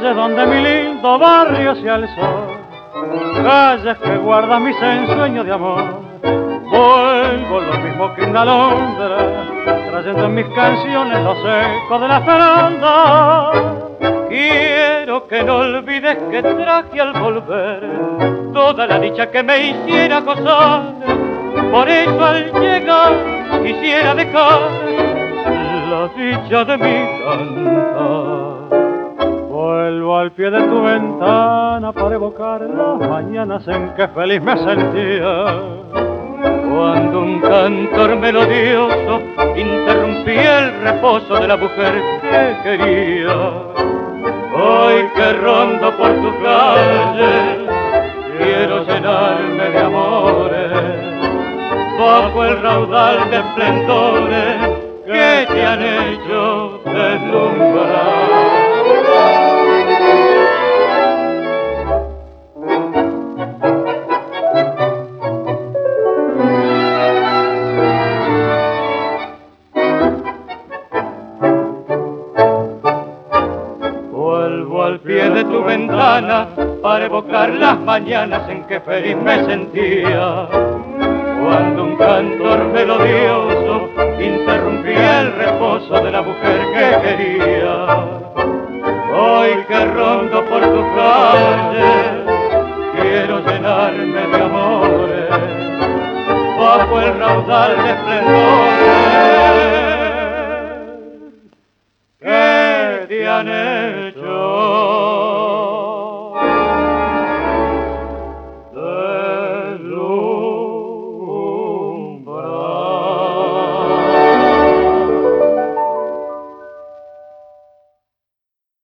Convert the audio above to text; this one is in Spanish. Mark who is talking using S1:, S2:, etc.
S1: calles donde mi lindo barrio se alzó, calles que guardan mis ensueños de amor. Vuelvo lo mismo que una alondra, trayendo en mis canciones los ecos de la esperanza. Quiero que no olvides que traje al volver toda la dicha que me hiciera gozar. Por eso al llegar quisiera dejar la dicha de mi cantar. Vuelvo al pie de tu ventana para evocar las mañanas en que feliz me sentía, cuando un cantor melodioso interrumpía el reposo de la mujer que quería. Hoy que rondo por tu calle, quiero llenarme de amores, bajo el raudal de esplendores que te han hecho deslumbrar. Al pie de tu ventana para evocar las mañanas en que feliz me sentía, cuando un cantor melodioso interrumpía el reposo de la mujer que quería. Hoy que rondo por tu calle, quiero llenarme de amores, bajo el raudal de esplendores que te han hecho